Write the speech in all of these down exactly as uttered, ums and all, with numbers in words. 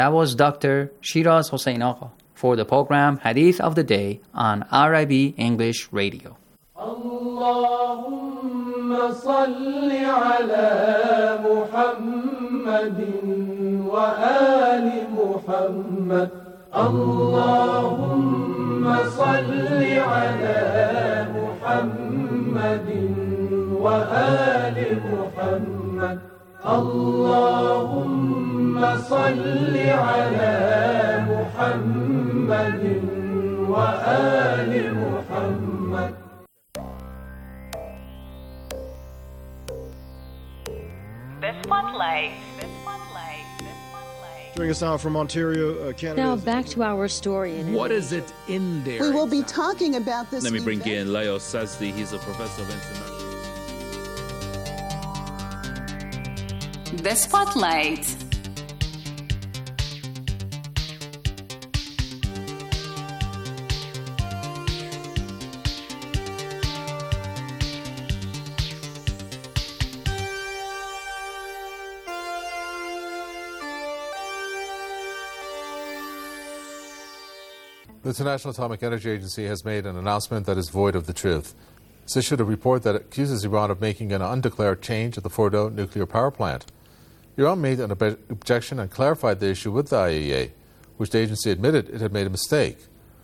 That was Doctor Shiraz Hossein Agha for the program Hadith of the Day on R I B English Radio. Allahumma salli ala Muhammadin wa ali Muhammad. Allahumma salli ala Muhammadin wa ali Muhammad. Allahumma salli ala Muhammadin wa ali Muhammad. The Spotlight. The Spotlight. The Spotlight. Joining us now from Ontario, uh, Canada. Now back to our story. In what is it in there? We will be talking about this. Let me bring event. in Leo Sazdi. He's a professor of international. The Spotlight. The International Atomic Energy Agency has made an announcement that is void of the truth. It's issued a report that accuses Iran of making an undeclared change at the Fordo nuclear power plant. Iran made an ob- objection and clarified the issue with the I A E A, which the agency admitted it had made a mistake.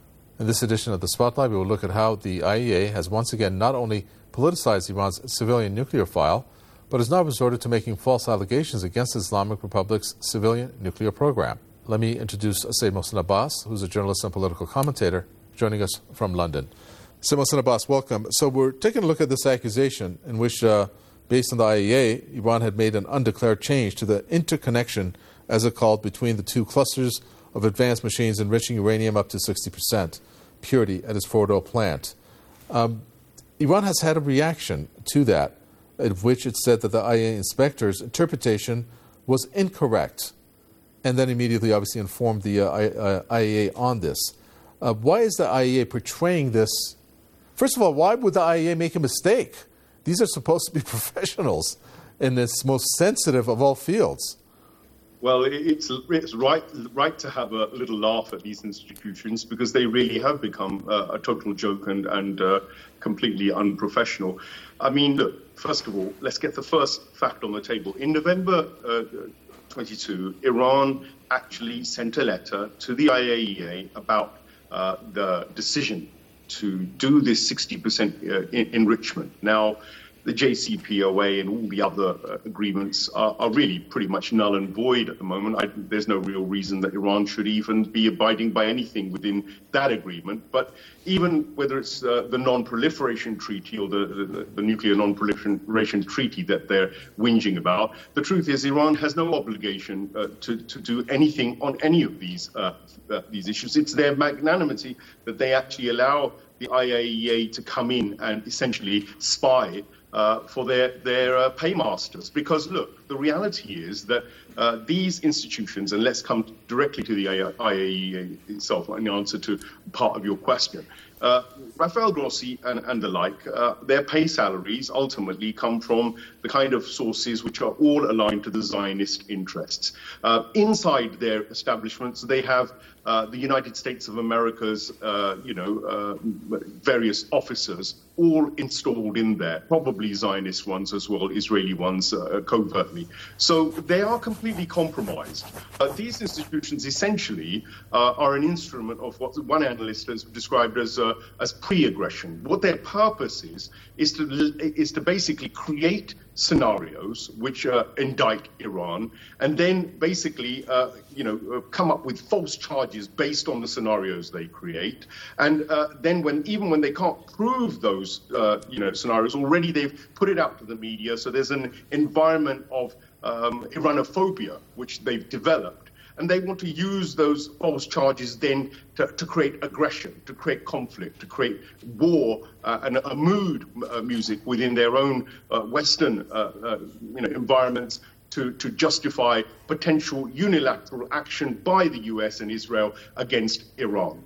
In this edition of The Spotlight, we will look at how the I A E A has once again not only politicized Iran's civilian nuclear file, but has now resorted to making false allegations against the Islamic Republic's civilian nuclear program. Let me introduce Sayyid Mohsen Abbas, who's a journalist and political commentator, joining us from London. Sayyid Mohsen Abbas, welcome. So we're taking a look at this accusation in which, uh, based on the I A E A, Iran had made an undeclared change to the interconnection, as it called, between the two clusters of advanced machines enriching uranium up to sixty percent purity at its Fordo plant. Um, Iran has had a reaction to that, in which it said that the I A E A inspector's interpretation was incorrect, and then immediately obviously informed the uh, I A E A on this. Uh, why is the I A E A portraying this? First of all, why would the I A E A make a mistake? These are supposed to be professionals in this most sensitive of all fields. Well, it's it's right right to have a little laugh at these institutions because they really have become uh, a total joke and, and uh, completely unprofessional. I mean, look, first of all, let's get the first fact on the table. In November uh, twenty-two, Iran actually sent a letter to the I A E A about uh, the decision to do this sixty percent uh, in- enrichment. Now, the J C P O A and all the other uh, agreements are, are really pretty much null and void at the moment. I, there's no real reason that Iran should even be abiding by anything within that agreement. But even whether it's uh, the non-proliferation treaty or the, the, the nuclear non-proliferation treaty that they're whinging about, the truth is Iran has no obligation uh, to, to do anything on any of these uh, uh, these issues. It's their magnanimity that they actually allow the I A E A to come in and essentially spy Uh, for their, their uh, paymasters. Because, look, the reality is that uh, these institutions, and let's come directly to the I A E A itself in answer to part of your question, uh, Rafael Grossi and, and the like, uh, their pay salaries ultimately come from the kind of sources which are all aligned to the Zionist interests. Uh, inside their establishments, they have uh, the United States of America's, uh, you know, uh, various officers all installed in there, probably Zionist ones as well, Israeli ones uh, covertly. So they are completely compromised. Uh, these institutions essentially uh, are an instrument of what one analyst has described as uh, as pre-aggression. What their purpose is is to is to basically create scenarios which uh, indict Iran, and then basically, uh, you know, uh, come up with false charges based on the scenarios they create. And uh, then, when even when they can't prove those, uh, you know, scenarios, already they've put it out to the media. So there's an environment of um, Iranophobia which they've developed. And they want to use those false charges then to, to create aggression, to create conflict, to create war uh, and a mood uh, music within their own uh, Western uh, uh, you know, environments to, to justify potential unilateral action by the U S and Israel against Iran.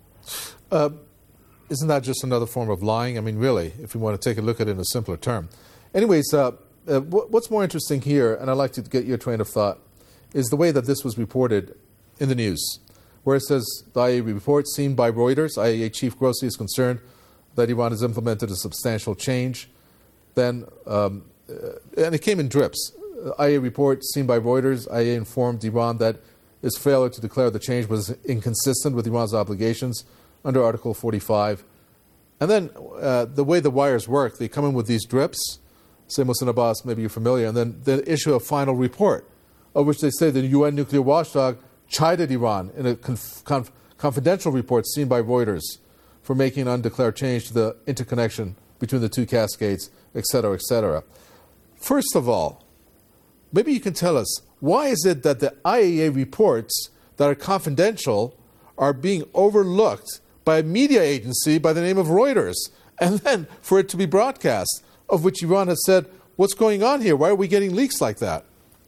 Uh, isn't that just another form of lying? I mean, really, if we want to take a look at it in a simpler term. Anyways, uh, uh, what's more interesting here, and I'd like to get your train of thought, is the way that this was reported in the news, where it says the I A E A report seen by Reuters, I A E A Chief Grossi is concerned that Iran has implemented a substantial change. Then, um, uh, and it came in drips. I A E A report seen by Reuters, I A E A informed Iran that its failure to declare the change was inconsistent with Iran's obligations under Article forty-five. And then uh, the way the wires work, they come in with these drips, say Mohsen Abbas, maybe you're familiar, and then they issue a final report, of which they say the U N nuclear watchdog chided Iran in a conf- conf- confidential report seen by Reuters for making an undeclared change to the interconnection between the two cascades, et cetera, et cetera. First of all, maybe you can tell us, why is it that the I A E A reports that are confidential are being overlooked by a media agency by the name of Reuters, and then for it to be broadcast, of which Iran has said, what's going on here? Why are we getting leaks like that?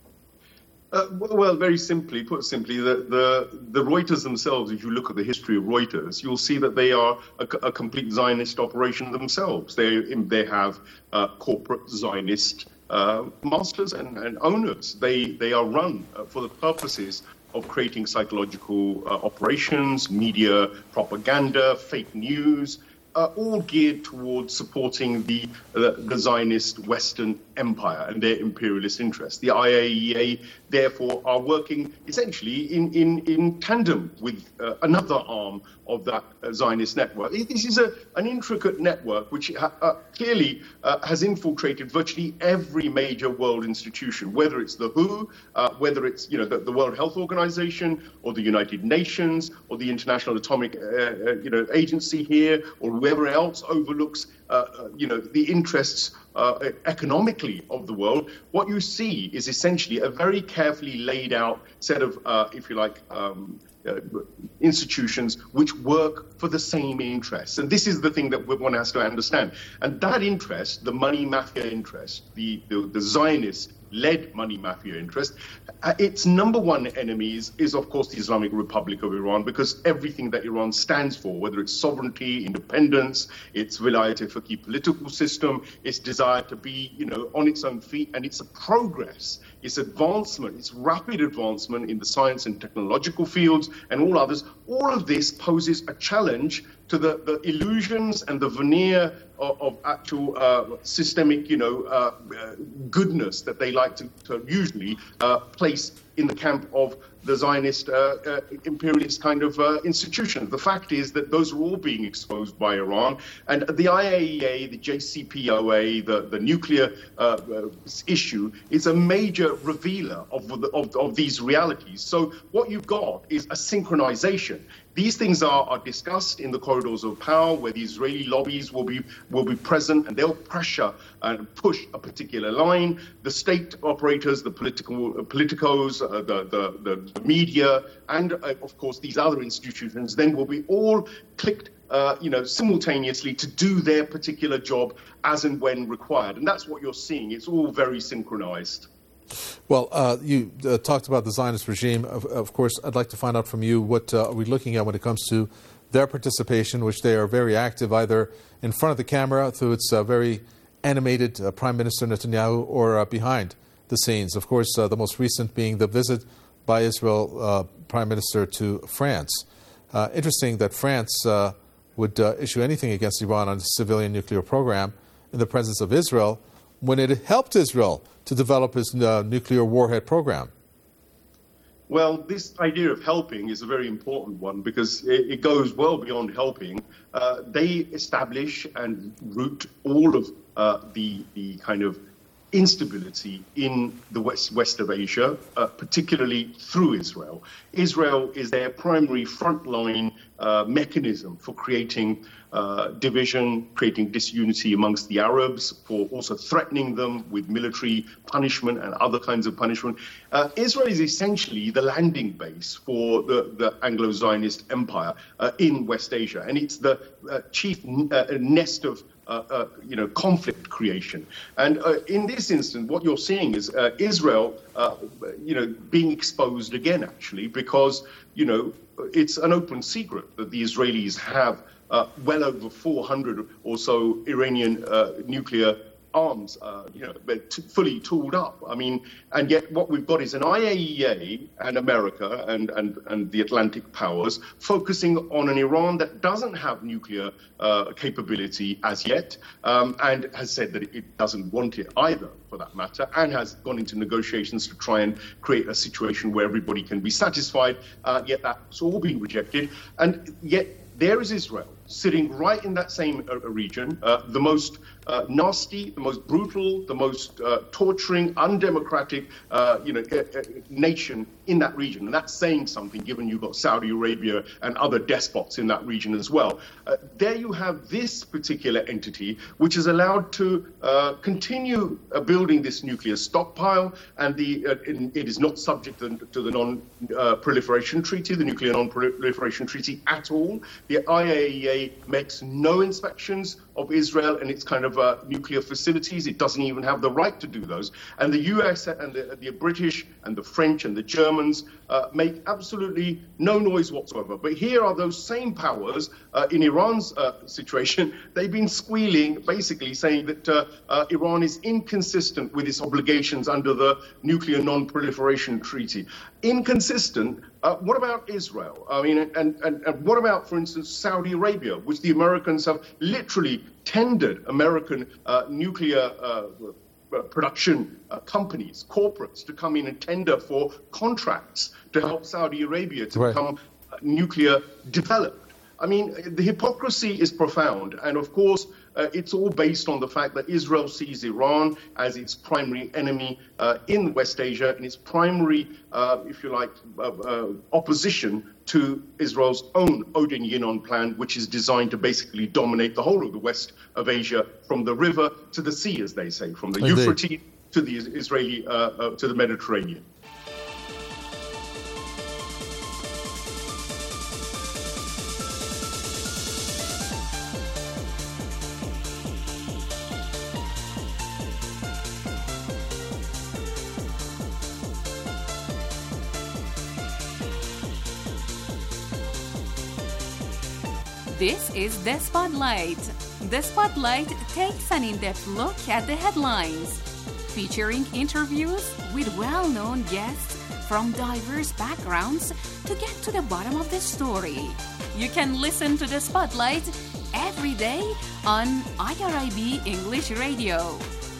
Uh, well, very simply, put simply, the, the, the Reuters themselves, if you look at the history of Reuters, you'll see that they are a, a complete Zionist operation themselves. They, they have uh, corporate Zionist uh, masters and, and owners. They, they are run uh, for the purposes of creating psychological uh, operations, media propaganda, fake news, uh, all geared towards supporting the, uh, the Zionist Western empire and their imperialist interests. The I A E A, therefore, are working essentially in, in, in tandem with uh, another arm of that uh, Zionist network. This is a, an intricate network which ha- uh, clearly uh, has infiltrated virtually every major world institution, whether it's the W H O, uh, whether it's you know the, the World Health Organization or the United Nations or the International Atomic uh, uh, you know Agency here, or whoever else overlooks uh, uh, you know the interests uh, economically of the world. What you see is essentially a very carefully laid out set of, uh, if you like, um, Uh, institutions which work for the same interests. And this is the thing that one has to understand. And that interest, the money mafia interest, the, the, the Zionist-led money mafia interest, uh, its number one enemy is, is, of course, the Islamic Republic of Iran, because everything that Iran stands for, whether it's sovereignty, independence, its vilayat-e-faqih political system, its desire to be, you know, on its own feet, and its progress, its advancement, its rapid advancement in the science and technological fields and all others, all of this poses a challenge to the, the illusions and the veneer of, of actual uh, systemic, you know, uh, uh, goodness that they like to, to usually uh, place in the camp of the Zionist uh, uh, imperialist kind of uh, institution. The fact is that those are all being exposed by Iran, and the I A E A, the J C P O A, the, the nuclear uh, uh, issue is a major revealer of, the, of, of these realities. So what you've got is a synchronization. These things are, are discussed in the corridors of power, where the Israeli lobbies will be will be present, and they'll pressure and push a particular line. The state operators, the political uh, politicos, uh, the, the the media, and uh, of course these other institutions, then will be all clicked, uh, you know, simultaneously to do their particular job as and when required, and that's what you're seeing. It's all very synchronized. Well, uh, you uh, talked about the Zionist regime. Of, of course, I'd like to find out from you what uh, are we looking at when it comes to their participation, which they are very active either in front of the camera through its uh, very animated uh, Prime Minister Netanyahu, or uh, behind the scenes. Of course, uh, the most recent being the visit by Israel uh, Prime Minister to France. Uh, interesting that France uh, would uh, issue anything against Iran on its civilian nuclear program in the presence of Israel, when it helped Israel to develop its uh, nuclear warhead program. Well, this idea of helping is a very important one, because it, it goes well beyond helping. Uh, they establish and root all of uh, the the kind of instability in the west west of Asia, uh, particularly through Israel. Israel is their primary frontline uh, mechanism for creating uh, division, creating disunity amongst the Arabs, for also threatening them with military punishment and other kinds of punishment. Uh, Israel is essentially the landing base for the, the Anglo-Zionist empire uh, in West Asia, and it's the uh, chief uh, nest of Uh, uh, you know, conflict creation. And uh, in this instance, what you're seeing is uh, Israel, uh, you know, being exposed again, actually, because, you know, it's an open secret that the Israelis have uh, well over four hundred or so Iranian uh, nuclear arms, uh, you know, t- fully tooled up. I mean, and yet what we've got is an I A E A and America and, and, and the Atlantic powers focusing on an Iran that doesn't have nuclear uh, capability as yet, um, and has said that it doesn't want it either, for that matter, and has gone into negotiations to try and create a situation where everybody can be satisfied, uh, yet that's all been rejected. And yet there is Israel sitting right in that same uh, region, uh, the most uh, nasty, the most brutal, the most uh, torturing, undemocratic, uh, you know, uh, uh, nation in that region. And that's saying something, given you've got Saudi Arabia and other despots in that region as well. Uh, there you have this particular entity, which is allowed to uh, continue uh, building this nuclear stockpile, and the uh, it, it is not subject to, to the non-proliferation uh, treaty, the nuclear non-proliferation treaty at all. The I A E A makes no inspections of Israel and its kind of uh, nuclear facilities. It doesn't even have the right to do those. And the U S and the, the British and the French and the Germans uh, make absolutely no noise whatsoever. But here are those same powers uh, in Iran's uh, situation. They've been squealing, basically saying that uh, uh, Iran is inconsistent with its obligations under the Nuclear Non-Proliferation Treaty. Inconsistent. Uh, what about Israel? I mean, and, and, and what about, for instance, Saudi Arabia, which the Americans have literally tendered American uh, nuclear uh, production uh, companies, corporates, to come in and tender for contracts to help Saudi Arabia to right. become uh, nuclear developed. I mean, the hypocrisy is profound. And of course, uh, it's all based on the fact that Israel sees Iran as its primary enemy uh, in West Asia and its primary, uh, if you like, uh, uh, opposition to Israel's own Odin Yinon plan, which is designed to basically dominate the whole of the west of Asia, from the river to the sea, as they say, from the Indeed. Euphrates to the Israeli, uh, uh, to the Mediterranean. This is The Spotlight. The Spotlight takes an in-depth look at the headlines, featuring interviews with well-known guests from diverse backgrounds to get to the bottom of the story. You can listen to The Spotlight every day on I R I B English Radio.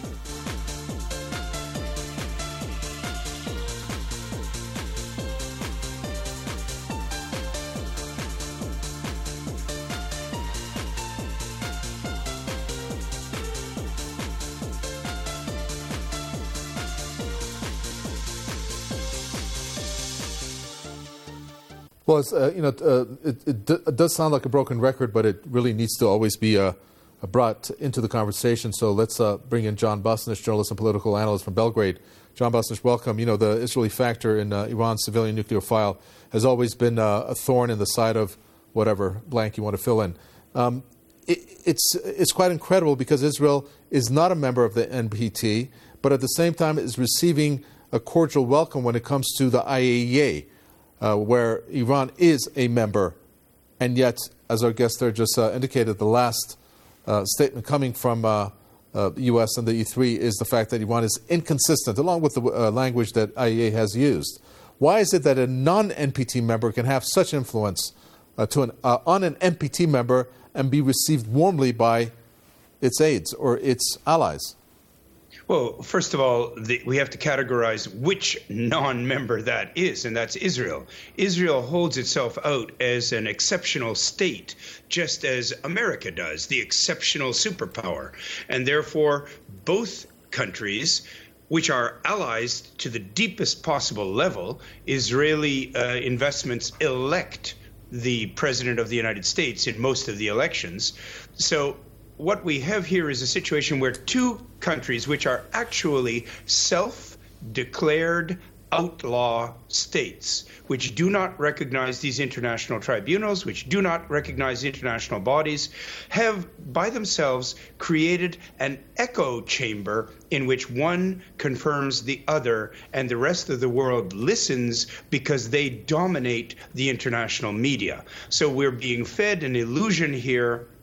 Well, it's, uh, you know, uh, it, it, d- it does sound like a broken record, but it really needs to always be uh, brought into the conversation. So let's uh, bring in John Busnich, journalist and political analyst from Belgrade. John Busnich, welcome. You know, the Israeli factor in uh, Iran's civilian nuclear file has always been uh, a thorn in the side of whatever blank you want to fill in. Um, it, it's it's quite incredible because Israel is not a member of the N P T, but at the same time is receiving a cordial welcome when it comes to the I A E A. Uh, where Iran is a member, and yet, as our guest there just uh, indicated, the last uh, statement coming from uh, uh, the U S and the E three is the fact that Iran is inconsistent, along with the uh, language that I A E A has used. Why is it that a non-N P T member can have such influence uh, to an, uh, on an N P T member and be received warmly by its aides or its allies? Well, first of all, the, we have to categorize which non-member that is, and that's Israel. Israel holds itself out as an exceptional state, just as America does, the exceptional superpower. And therefore, both countries, which are allies to the deepest possible level, Israeli uh, investments elect the President of the United States in most of the elections. So what we have here is a situation where two countries, which are actually self-declared outlaw states, which do not recognize these international tribunals, which do not recognize international bodies, have by themselves created an echo chamber in which one confirms the other, and the rest of the world listens because they dominate the international media. So we're being fed an illusion here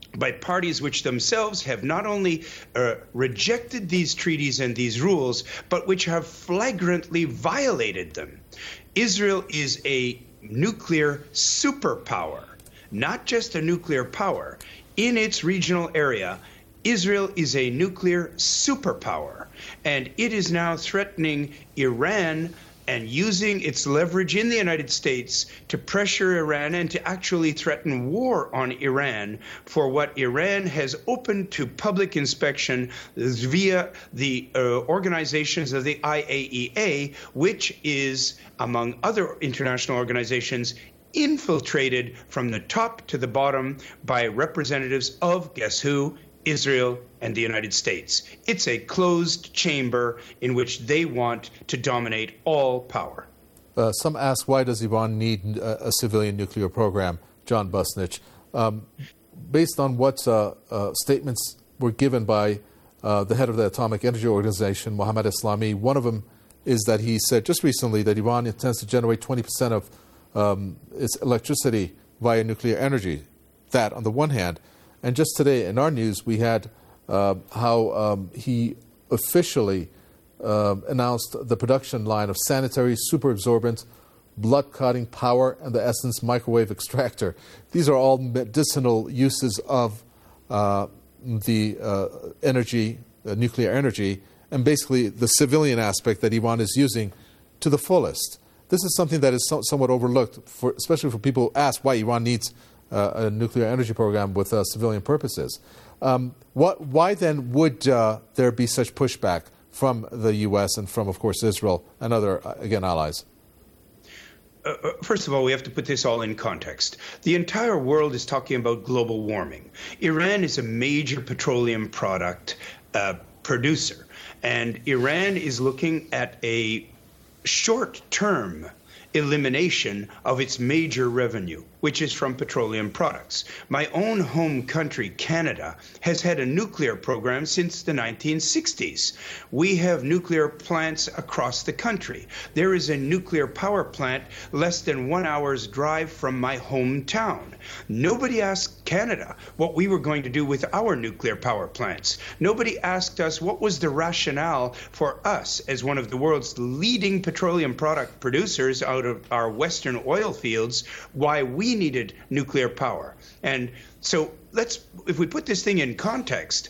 by parties which themselves have not only uh, rejected these treaties and these rules, but which have flagrantly violated them. Israel is a nuclear superpower, not just a nuclear power. In its regional area, Israel is a nuclear superpower, and it is now threatening Iran and using its leverage in the United States to pressure Iran and to actually threaten war on Iran for what Iran has opened to public inspection via the uh, organizations of the I A E A, which is, among other international organizations, infiltrated from the top to the bottom by representatives of, guess who? Israel and the United States. It's a closed chamber in which they want to dominate all power. Uh, some ask, why does Iran need a, a civilian nuclear program? John Busnich. Um, based on what uh, uh, statements were given by uh, the head of the Atomic Energy Organization, Mohammad Eslami, one of them is that he said just recently that Iran intends to generate twenty percent of um, its electricity via nuclear energy. That, on the one hand. And just today in our news, we had uh, how um, he officially uh, announced the production line of sanitary superabsorbent blood-clotting power and the Essence microwave extractor. These are all medicinal uses of uh, the uh, energy, uh, nuclear energy, and basically the civilian aspect that Iran is using to the fullest. This is something that is so- somewhat overlooked, for, especially for people who ask why Iran needs Uh, a nuclear energy program with uh, civilian purposes. Um, what, why then would uh, there be such pushback from the U S and from, of course, Israel and other, uh, again, allies? Uh, first of all, we have to put this all in context. The entire world is talking about global warming. Iran is a major petroleum product uh, producer, and Iran is looking at a short-term elimination of its major revenue, which is from petroleum products. My own home country, Canada, has had a nuclear program since the nineteen sixties. We have nuclear plants across the country. There is a nuclear power plant less than one hour's drive from my hometown. Nobody asked Canada what we were going to do with our nuclear power plants. Nobody asked us what was the rationale for us, as one of the world's leading petroleum product producers out of our western oil fields, why we needed nuclear power. And so let's, if we put this thing in context,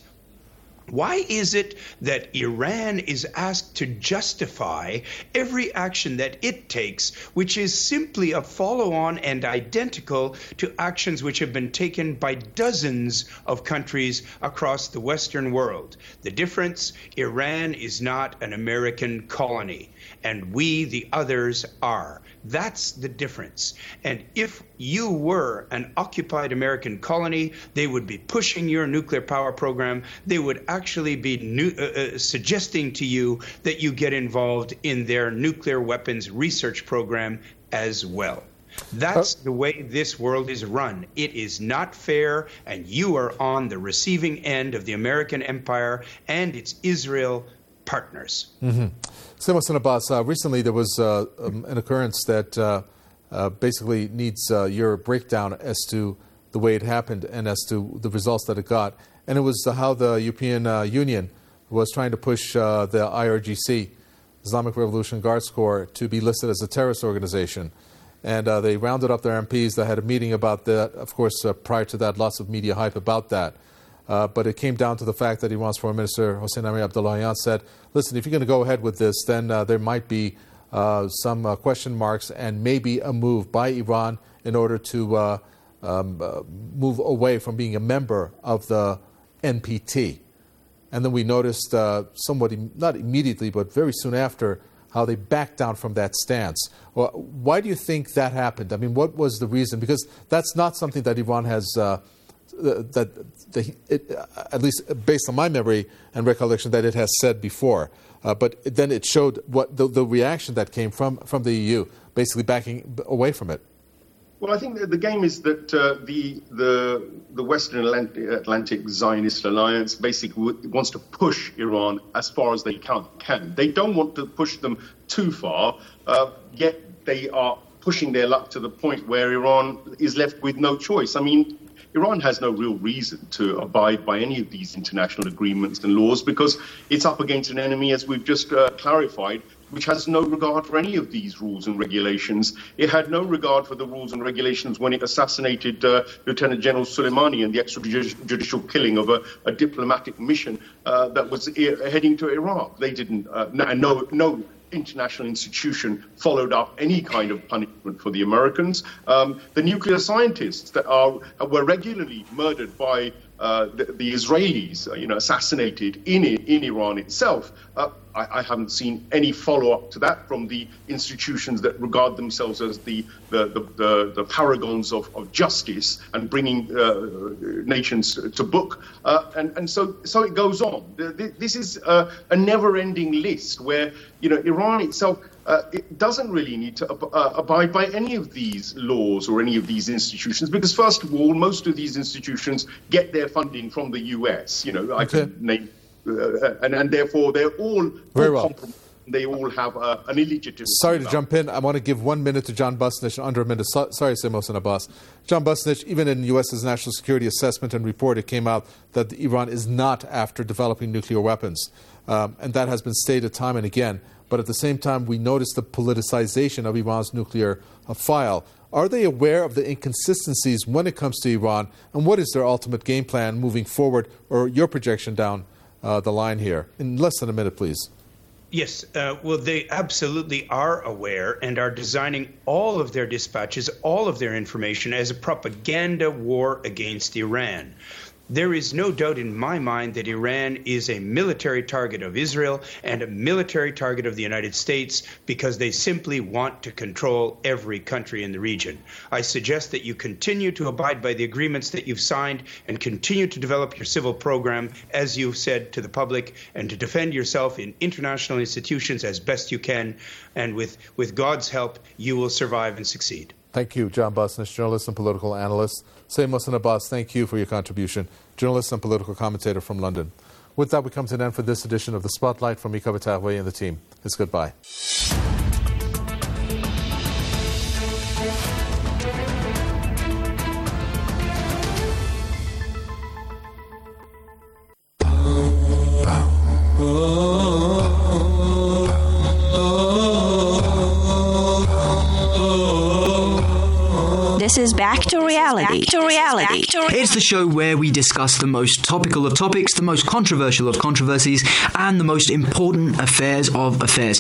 why is it that Iran is asked to justify every action that it takes, which is simply a follow-on and identical to actions which have been taken by dozens of countries across the Western world? The difference, Iran is not an American colony, and we, the others, are. That's the difference. And if you were an occupied American colony, they would be pushing your nuclear power program. They would actually be new, uh, uh, suggesting to you that you get involved in their nuclear weapons research program as well. That's the way this world is run. It is not fair, and you are on the receiving end of the American empire and its Israel partners. Mm-hmm. Sayyid Mohsin Abbas, uh, recently there was uh, um, an occurrence that uh, uh, basically needs uh, your breakdown as to the way it happened and as to the results that it got. And it was uh, how the European uh, Union was trying to push uh, the I R G C, Islamic Revolution Guards Corps, to be listed as a terrorist organization. And uh, they rounded up their M Ps. They had a meeting about that. Of course, uh, prior to that, lots of media hype about that. Uh, but it came down to the fact that Iran's Foreign Minister Hossein Amir Abdollahian said, listen, if you're going to go ahead with this, then uh, there might be uh, some uh, question marks and maybe a move by Iran in order to uh, um, uh, move away from being a member of the N P T. And then we noticed uh, somewhat, im- not immediately, but very soon after, how they backed down from that stance. Well, why do you think that happened? I mean, what was the reason? Because that's not something that Iran has... Uh, that, that it, at least based on my memory and recollection, that it has said before. Uh, but then it showed what the, the reaction that came from, from the E U, basically backing away from it. Well, I think that the game is that uh, the the the Western Atlantic, Atlantic Zionist Alliance basically w- wants to push Iran as far as they can. can. They don't want to push them too far, uh, yet they are pushing their luck to the point where Iran is left with no choice. I mean, Iran has no real reason to abide by any of these international agreements and laws because it's up against an enemy, as we've just uh, clarified, which has no regard for any of these rules and regulations. It had no regard for the rules and regulations when it assassinated uh, Lieutenant General Soleimani and the extrajudicial killing of a, a diplomatic mission uh, that was I- heading to Iraq. They didn't, uh, no, no international institution followed up any kind of punishment for the Americans. Um, the nuclear scientists that are were regularly murdered by uh, the, the Israelis, uh, you know, assassinated in in Iran itself. Uh, I, I haven't seen any follow-up to that from the institutions that regard themselves as the the, the, the, the paragons of, of justice and bringing uh, nations to book. Uh, and, and so so it goes on. This is uh, a never-ending list where, you know, Iran itself uh, it doesn't really need to ab- uh, abide by any of these laws or any of these institutions because, first of all, most of these institutions get their funding from the U S. You know, I okay. can name Uh, and, and therefore, they're all, Very all well. compromised. They all have uh, an illegitimate... Sorry to jump in. I want to give one minute to John Busnich, under a minute. So, sorry, Sayyid Mohsen Abbas. John Busnich, even in the U S's National Security Assessment and Report, it came out that Iran is not after developing nuclear weapons. Um, and that has been stated time and again. But at the same time, we notice the politicization of Iran's nuclear uh, file. Are they aware of the inconsistencies when it comes to Iran? And what is their ultimate game plan moving forward, or your projection down Uh, the line here? In less than a minute, please. Yes, uh, well, they absolutely are aware and are designing all of their dispatches, all of their information as a propaganda war against Iran. There is no doubt in my mind that Iran is a military target of Israel and a military target of the United States because they simply want to control every country in the region. I suggest that you continue to abide by the agreements that you've signed and continue to develop your civil program, as you've said to the public, and to defend yourself in international institutions as best you can. And with, with God's help, you will survive and succeed. Thank you, John Busnich, journalist and political analyst. Sayyid Mohsen Abbas, thank you for your contribution, journalist and political commentator from London. With that, we come to an end for this edition of The Spotlight. From Mika Batagwe and the team, it's goodbye. This is Back to Reality. Back to Reality. Back to re- it's the show where we discuss the most topical of topics, the most controversial of controversies, and the most important affairs of affairs.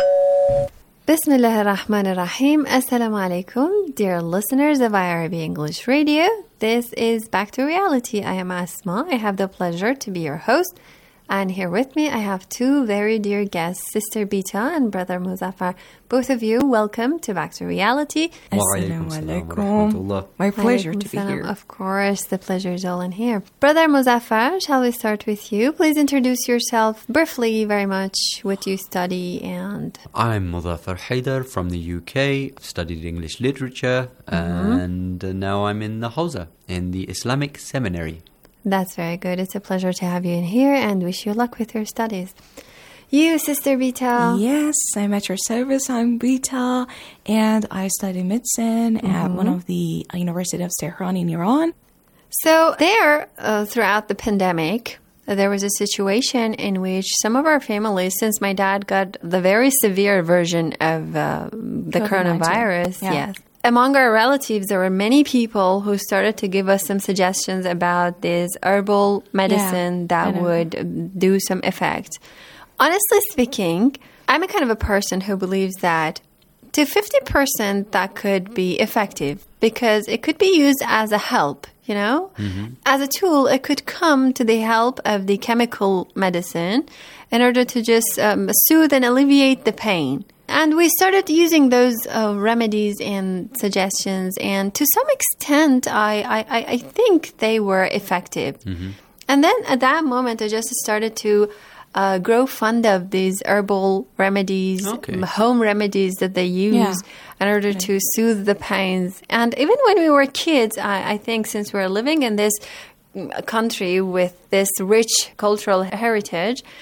Bismillah ar-Rahman ar-Rahim. Assalamu alaikum, dear listeners of I R B English Radio. This is Back to Reality. I am Asma. I have the pleasure to be your host. And here with me, I have two very dear guests, Sister Bita and Brother Muzaffar. Both of you, welcome to Back to Reality. Assalamu alaikum. My pleasure to be here. Of course, the pleasure is all in here. Brother Muzaffar, shall we start with you? Please introduce yourself briefly, very much, what you study and... I'm Muzaffar Haidar from the U K. I've studied English literature, mm-hmm. and now I'm in the Hawza, in the Islamic Seminary. That's very good. It's a pleasure to have you in here and wish you luck with your studies. You, Sister Bita. Yes, I'm at your service. I'm Bita, and I study medicine mm-hmm. at one of the University of Tehran in Iran. So there, uh, throughout the pandemic, uh, there was a situation in which some of our families, since my dad got the very severe version of uh, the COVID nineteen. Coronavirus, yeah. yes. Among our relatives, there were many people who started to give us some suggestions about this herbal medicine yeah, that would do some effect. Honestly speaking, I'm a kind of a person who believes that to fifty percent that could be effective because it could be used as a help, you know? Mm-hmm. As a tool, it could come to the help of the chemical medicine in order to just um, soothe and alleviate the pain. And we started using those uh, remedies and suggestions, and to some extent, I, I, I think they were effective. Mm-hmm. And then at that moment, I just started to uh, grow fond of these herbal remedies, okay. home remedies that they use yeah. in order okay. to soothe the pains. And even when we were kids, I, I think since we're living in this country with this rich cultural heritage,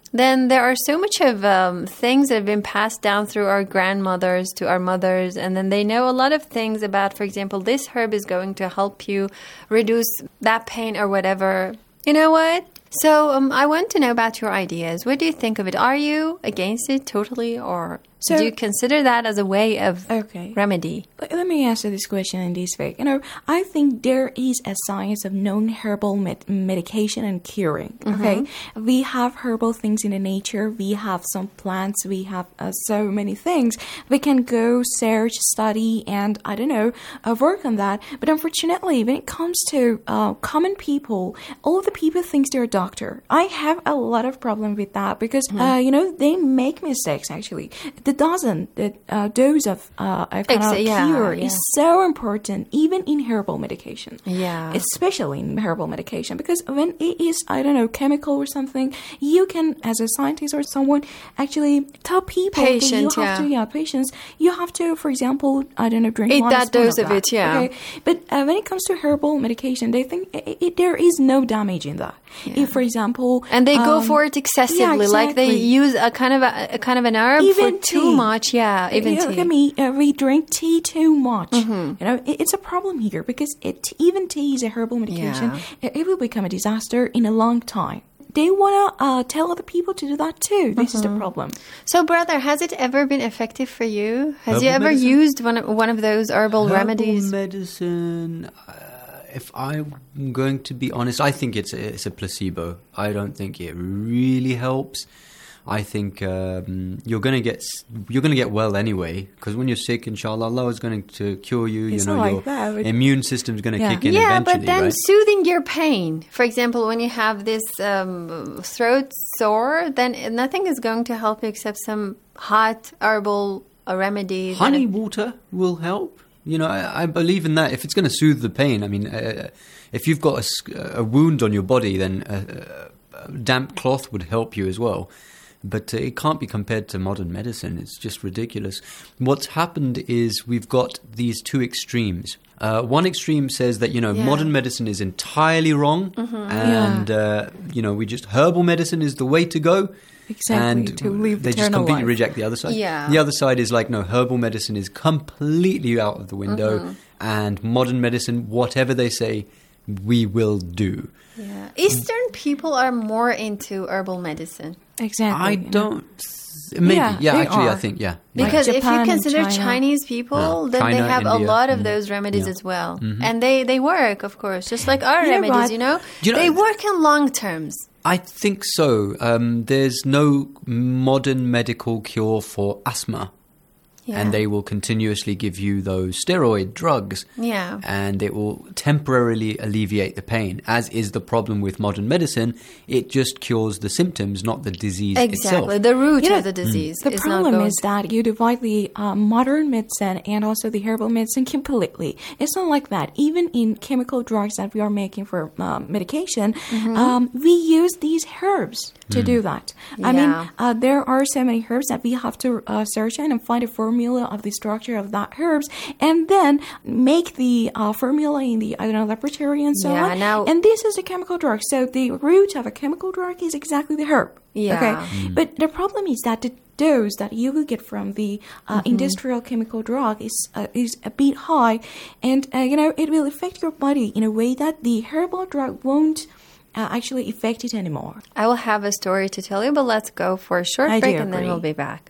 then there are so much of um, things that have been passed down through our grandmothers to our mothers, and then they know a lot of things about, for example, this herb is going to help you reduce that pain or whatever. You know what? So um, I want to know about your ideas. What do you think of it? Are you against it totally, or so, do you consider that as a way of okay. remedy? Let me answer this question in this way. You know, I think there is a science of non-herbal med- medication and curing. Okay, mm-hmm. We have herbal things in the nature. We have some plants. We have uh, so many things. We can go search, study, and I don't know, uh, work on that. But unfortunately, when it comes to uh, common people, all the people think they're a doctor. I have a lot of problem with that because mm-hmm. uh, you know, they make mistakes actually. The dozen, the uh, dose of uh, a kind of yeah, cure yeah. is so important, even in herbal medication. Yeah. Especially in herbal medication, because when it is, I don't know, chemical or something, you can, as a scientist or someone, actually tell people Patient, that you have yeah. to, yeah, patients, you have to, for example, I don't know, drink Eat one that spoon dose of, of that, it, yeah. Okay? But uh, when it comes to herbal medication, they think it, it, there is no damage in that. Yeah. If, for example, and they um, go for it excessively, yeah, exactly. like they use a kind of a, a kind of an herb even for too tea. much. Yeah, even you know, tea. Look at me, uh, we drink tea too much. Mm-hmm. You know, it, it's a problem here because it, even tea is a herbal medication. Yeah. It, it will become a disaster in a long time. They want to uh, tell other people to do that too. This mm-hmm. is the problem. So, brother, has it ever been effective for you? Has Herbal you ever medicine? used one of, one of those herbal, herbal remedies? medicine... Uh, if I'm going to be honest, I think it's a, it's a placebo. I don't think it really helps. I think um, you're going to get you're going to get well anyway, because when you're sick, inshallah, Allah is going to cure you. It's you know, not your like that. immune system's going to Yeah. kick in Yeah, eventually, but then right? soothing your pain. For example, when you have this um, throat sore, then nothing is going to help you except some hot herbal uh, remedies. Honey And- water will help. You know, I, I believe in that. If it's going to soothe the pain, I mean, uh, if you've got a, s- a wound on your body, then a, a damp cloth would help you as well. But uh, it can't be compared to modern medicine. It's just ridiculous. What's happened is we've got these two extremes. Uh, one extreme says that, you know, Yeah. modern medicine is entirely wrong. Mhm. And, uh, you know, we just, herbal medicine is the way to go. Exactly, And to live they just eternal completely life. reject the other side. Yeah. The other side is like, no, herbal medicine is completely out of the window. Mhm. And modern medicine, whatever they say, we will do. Yeah. Eastern people are more into herbal medicine. Exactly. I don't... Maybe, yeah, Yeah, they actually, I are. think, yeah. yeah. Because if you Japan and consider China. Chinese people, Yeah. then they China, have a India. lot of Mhm. those remedies Yeah. as well. Mhm. And they, they work, of course, just like our You know remedies, what? you know? Do you know- They work in long terms. I think so. Um, there's no modern medical cure for asthma. Yeah. And they will continuously give you those steroid drugs. Yeah. And it will temporarily alleviate the pain. As is the problem with modern medicine, it just cures the symptoms, not the disease Exactly. itself. The root You know, of the disease The is problem not going is that you divide the uh, modern medicine and also the herbal medicine completely. It's not like that. Even in chemical drugs that we are making for uh, medication, Mm-hmm. um, we use these herbs to do that. I mean, Yeah. uh, there are so many herbs that we have to uh, search in and find a formula of the structure of that herbs, and then make the uh, formula in the I don't know laboratory and so Yeah, on. now- and this is a chemical drug. So the root of a chemical drug is exactly the herb. Yeah. Okay. But the problem is that the dose that you will get from the uh, industrial chemical drug is uh, is a bit high, and uh, you know it will affect your body in a way that the herbal drug won't uh, actually affect it anymore. I will have a story to tell you, but let's go for a short I do break and then agree. we'll be back.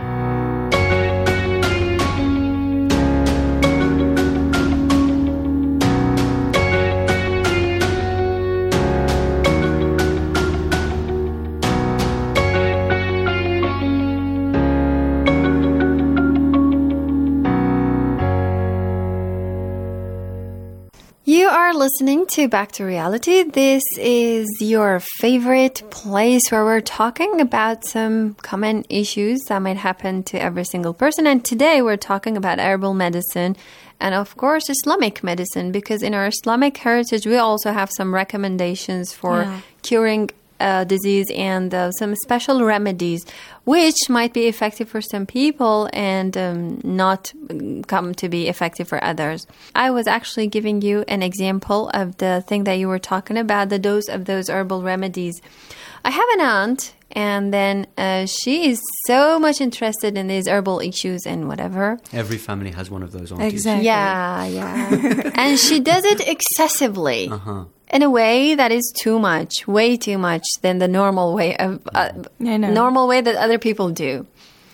You are listening to Back to Reality. This is your favorite place where we're talking about some common issues that might happen to every single person. And today we're talking about herbal medicine and, of course, Islamic medicine, because in our Islamic heritage, we also have some recommendations for Yeah. curing uh, disease and uh, some special remedies, which might be effective for some people and um, not um, come to be effective for others. I was actually giving you an example of the thing that you were talking about, the dose of those herbal remedies. I have an aunt, and then uh, she is so much interested in these herbal issues and whatever. Every family has one of those aunties. Exactly. Yeah, yeah. And she does it excessively. Uh-huh. In a way that is too much, way too much than the normal way of uh, I know. normal way that other people do.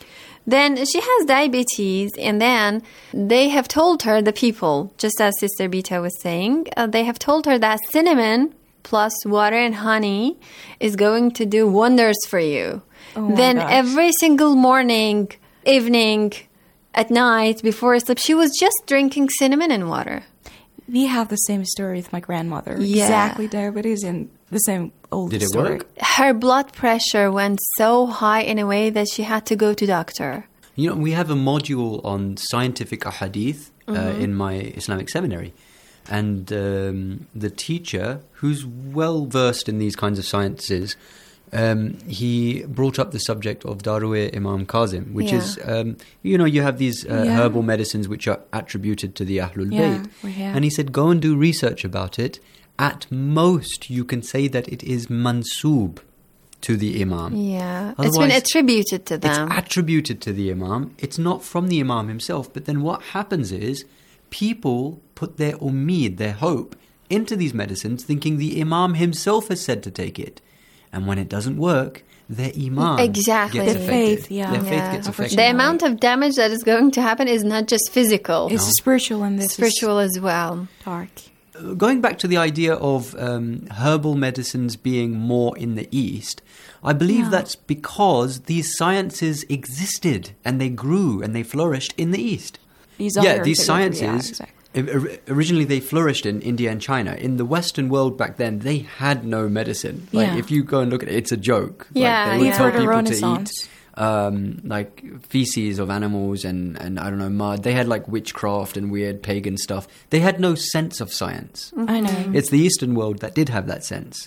Then she has diabetes, and then they have told her, the people, just as Sister Bita was saying, uh, they have told her that cinnamon plus water and honey is going to do wonders for you. Oh my then gosh. every single morning, evening, at night, before sleep, she was just drinking cinnamon and water. We have the same story with my grandmother. Yeah. Exactly, diabetes and the same old Did it story. work? Her blood pressure went so high in a way that she had to go to doctor. You know, we have a module on scientific ahadith uh, Mhm. in my Islamic seminary. And um, the teacher, who's well versed in these kinds of sciences, um, he brought up the subject of Darwe Imam Kazim, which Yeah. is, um, you know, you have these uh, Yeah. herbal medicines which are attributed to the Ahlul Yeah, Bayt. we have. And he said, go and do research about it. At most, you can say that it is mansoob to the Imam. Yeah. It's been Otherwise, attributed to them. It's attributed to the Imam. It's not from the Imam himself. But then what happens is people put their umeed, their hope, into these medicines thinking the Imam himself has said to take it. And when it doesn't work, their Iman Exactly. gets Their affected. faith, yeah. Their faith Yeah. gets affected. The amount of damage that is going to happen is not just physical. It's spiritual and this spiritual as well. is dark. Going back to the idea of um, herbal medicines being more in the East, I believe Yeah. that's because these sciences existed and they grew and they flourished in the East. These yeah, other these things, yeah, sciences, exactly. or- originally they flourished in India and China. In the Western world back then, they had no medicine. Like, Yeah. if you go and look at it, it's a joke. Yeah, like, they would yeah. tell For the people Renaissance. to eat um, like feces of animals and, and, I don't know, mud. They had like witchcraft and weird pagan stuff. They had no sense of science. I know. It's the Eastern world that did have that sense.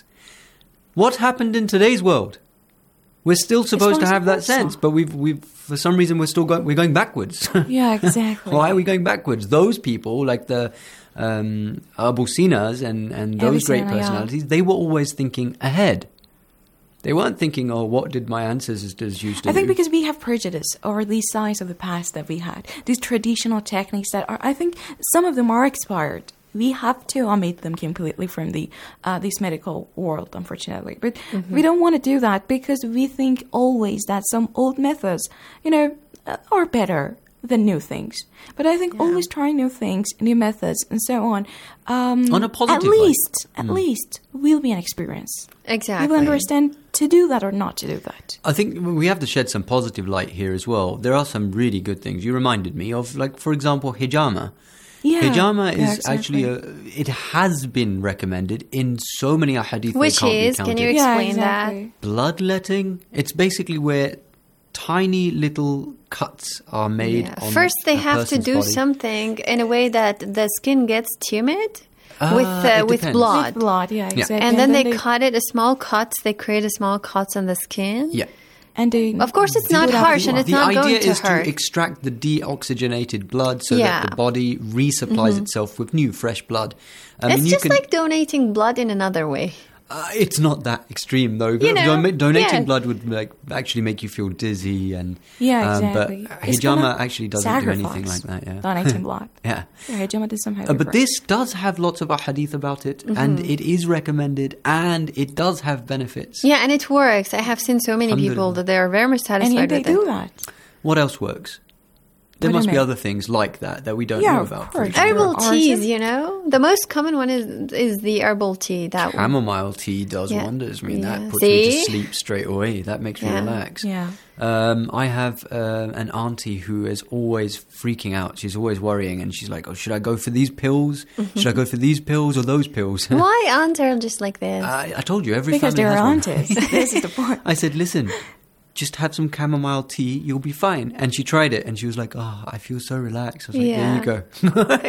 What happened in today's world? We're still supposed to vice have that versa. sense, but we've we've for some reason we're still going we're going backwards. Yeah, exactly. Why are we going backwards? Those people, like the um, Abu Sinas and and those great Avicenna, yeah. personalities, they were always thinking ahead. They weren't thinking, "Oh, what did my ancestors used to I think do?" because we have prejudice over these signs of the past that we had, these traditional techniques that are, I think some of them are expired. We have to omit them completely from the uh, this medical world, unfortunately. But we don't want to do that because we think always that some old methods, you know, uh, are better than new things. But I think always trying new things, new methods, and so on. Um, On a positive at light. least, at least, will be an experience. Exactly. We will understand to do that or not to do that. I think we have to shed some positive light here as well. There are some really good things. You reminded me of, like, for example, hijama. Yeah, Hijama is yeah, exactly. actually a, it has been recommended in so many ahadith. they Which can't be is, can counted. you Yeah, explain exactly. Bloodletting. It's basically where tiny little cuts are made. Yeah. On First, they a have to person's do body. something in a way that the skin gets tumid Ah, with uh, it with depends. blood. With blood, yeah, exactly. And then they cut it, a small cuts. They create a small cuts on the skin. Yeah. And they, Of course, it's not would have harsh and blood. it's the not idea going to is hurt. to extract the deoxygenated blood so Yeah. that the body resupplies itself with new, fresh blood. I It's mean, you just can- like donating blood in another way. Uh, it's not that extreme though. You know, Don- donating yeah. blood would like actually make you feel dizzy and Yeah, um, exactly. but It's hijama gonna actually doesn't do anything like sacrifice that. Yeah, donating blood. yeah. Yeah, hijama does some Uh, heavy but work. this does have lots of ahadith about it, and Mm-hmm. it is recommended, and it does have benefits. Yeah, and it works. I have seen so many people Alhamdulillah. that they are very much and satisfied yet they with do it. that. What else works? There What do must you be mean? other things like that that we don't Yeah, know of about. course. example. Herbal Arson? teas, you know, the most common one is is the herbal tea. That one. Chamomile tea does Yeah. wonders. I mean, Yeah. that puts me to See? sleep straight away. That makes me Yeah. relax. Yeah. Um, I have uh, an auntie who is always freaking out. She's always worrying, and she's like, "Oh, should I go for these pills? Should I go for these pills or those pills?" Why aunts are just like this? I, I told you every Because family they're has one. aunties. This is the point. I said, "Listen, just have some chamomile tea. You'll be fine." And she tried it, and she was like, "Oh, I feel so relaxed." I was like, Yeah. "There you go."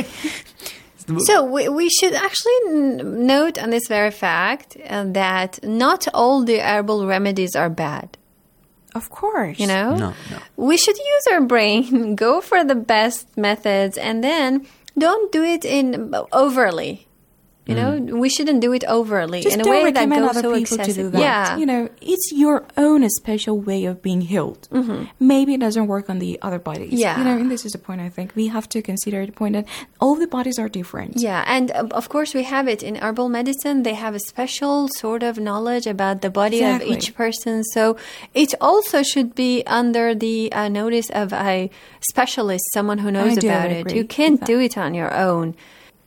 So we, we should actually n- note on this very fact uh, that not all the herbal remedies are bad. Of course. You know? No, no. We should use our brain, go for the best methods, and then don't do it in overly. You know, mm. we shouldn't do it overly Just in a don't way that recommend goes other so people excessive. to do that. Yeah, you know, it's your own special way of being healed. Mm-hmm. Maybe it doesn't work on the other bodies. Yeah, you know, and this is the point. I think we have to consider the point that all the bodies are different. Yeah, and uh, of course we have it in herbal medicine. They have a special sort of knowledge about the body exactly. of each person. So it also should be under the uh, notice of a specialist, someone who knows I about it. You can't do it on your own.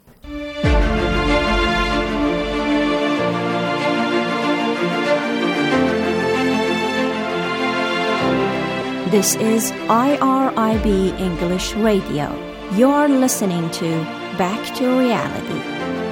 This is I R I B English Radio. You're listening to Back to Reality.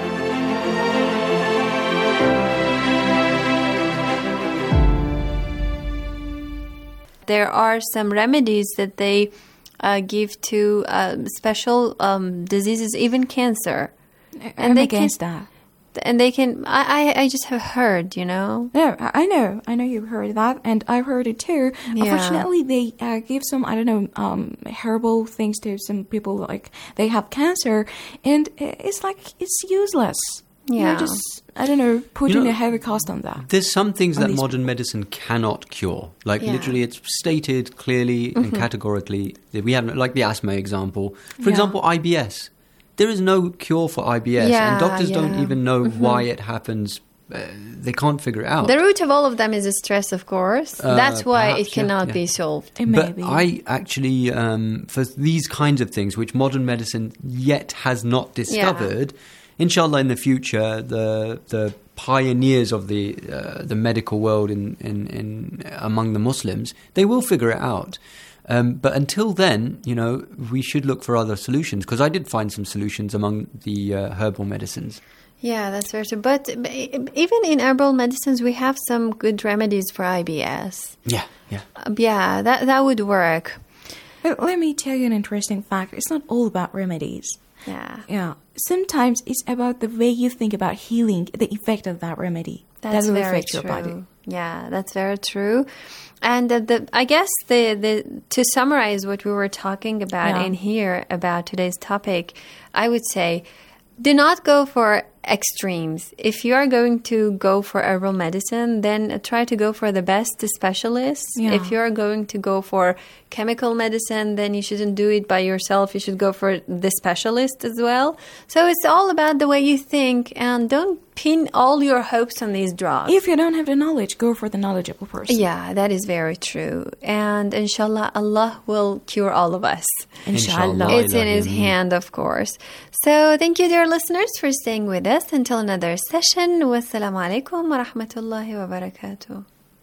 There are some remedies that they uh, give to uh, special um, diseases, even cancer. I'm and they against can, that. And they can, I, I, I just have heard, you know. No, I know. I know you've heard that, and I've heard it too. Yeah. Unfortunately, they uh, give some, I don't know, um, herbal things to some people, like they have cancer, and it's like, it's useless. Yeah. You're just, I don't know, putting You know, a heavy cost on that. There's some things On that these modern medicine cannot cure. Like Yeah. literally, it's stated clearly and Mhm. categorically. That we have, like the asthma example. For Yeah. example, I B S. There is no cure for I B S, Yeah, and doctors don't yeah. even know Mhm. why it happens. Uh, they can't figure it out. The root of all of them is the stress, of course. Uh, That's why perhaps, it cannot yeah, be yeah. solved. It may But be. I actually, um, for these kinds of things, which modern medicine yet has not discovered, inshallah, in the future, the the pioneers of the uh, the medical world in, in, in among the Muslims, they will figure it out. Um, but until then, you know, we should look for other solutions, because I did find some solutions among the uh, herbal medicines. Yeah, that's very true. But even in herbal medicines, we have some good remedies for I B S. Yeah, yeah. Uh, yeah, that that would work. But let me tell you an interesting fact. It's not all about remedies. Yeah. Yeah. Sometimes it's about the way you think about healing, the effect of that remedy. That's that will very affect true. your body. Yeah, that's very true. And uh, the, I guess the, the to summarize what we were talking about Yeah. in here about today's topic, I would say do not go for extremes. If you are going to go for herbal medicine, then try to go for the best specialists. Yeah. If you are going to go for chemical medicine, then you shouldn't do it by yourself. You should go for the specialist as well. So it's all about the way you think, and don't pin all your hopes on these drugs. If you don't have the knowledge, go for the knowledgeable person. Yeah, that is very true. And inshallah, Allah will cure all of us. Inshallah. It's in His hand, of course. So thank you, dear listeners, for staying with us until another session. Wassalamu alaikum wa rahmatullahi wa barakatuh.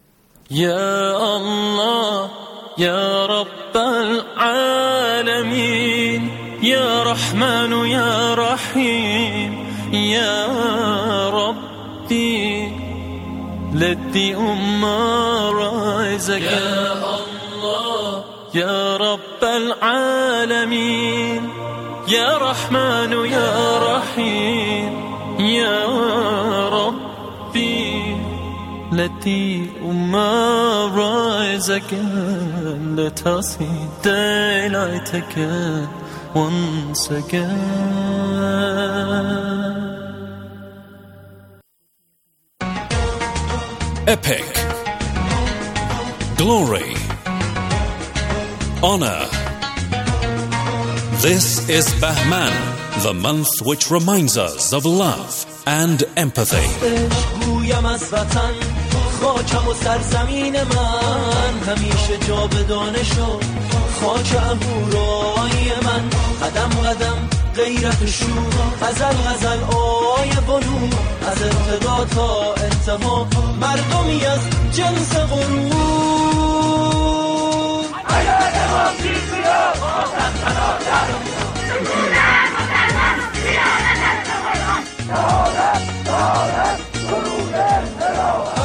يا الله يا رب العالمين يا رحمن يا رحيم يا ربي let the ummah rise again يا الله يا رب العالمين يا رحمن يا رحيم يا ربي let the ummah rise again. Let us see daylight again, once again. Epic, glory, honor. This is Bahman, the month which reminds us of love and empathy. خاکم و سرزمین من همیشه جاودانه شد خاک اهورای من قدم قدم غیرت شور غزل غزل آی بنو از ابتدا تا انتها مردمی از جنس غرور اگر دماغی یا آتن تنادر سکونت مسلمان سیانت استقلان دارد دارد غرور انتراح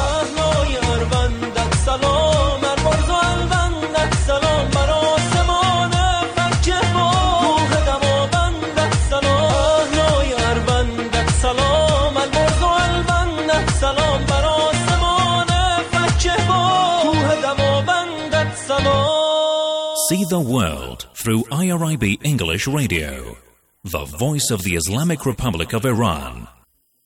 سلام مرمرز و البندت سلام بر آسمان فکه با روح دمابندت سلام احنای اربندت سلام مرمرز و البندت سلام بر آسمان فکه با روح دمابندت سلام. See the world through I R I B English Radio, the voice of the Islamic Republic of Iran.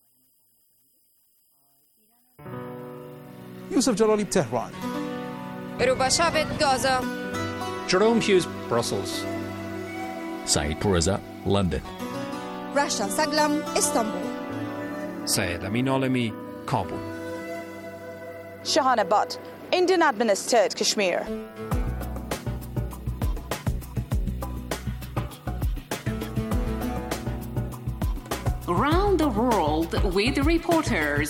Yusuf Jalali, Tehran. Rubashabit, Gaza. Jerome Hughes, Brussels. Saeed Pourreza, London. Rasha Saglam, Istanbul. Syed Amin Alami, Kabul. Shahana Butt, Indian administered Kashmir. Around the world with reporters.